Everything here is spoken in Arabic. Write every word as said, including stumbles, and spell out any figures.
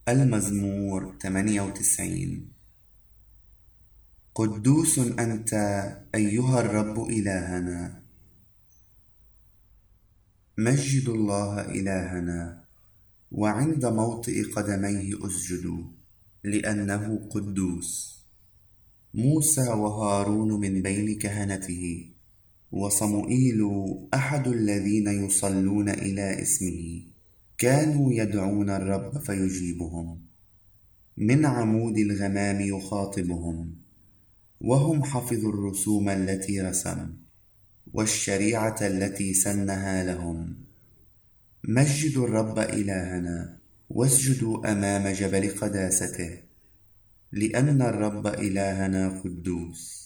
المزمور ثمانية وتسعين. قدوس أنت أيها الرب إلهنا. مجدوا الله إلهنا، وعند موطئ قدميه اسجدوا، لأنه قدوس. موسى وهارون من بين كهنته، وصموئيل أحد الذين يصلون إلى اسمه، كانوا يدعون الرب فيجيبهم. من عمود الغمام يخاطبهم، وهم حفظوا الرسوم التي رسم، والشريعة التي سنها لهم. مجدوا الرب إلهنا، واسجدوا أمام جبل قداسته، لأن الرب إلهنا قدوس.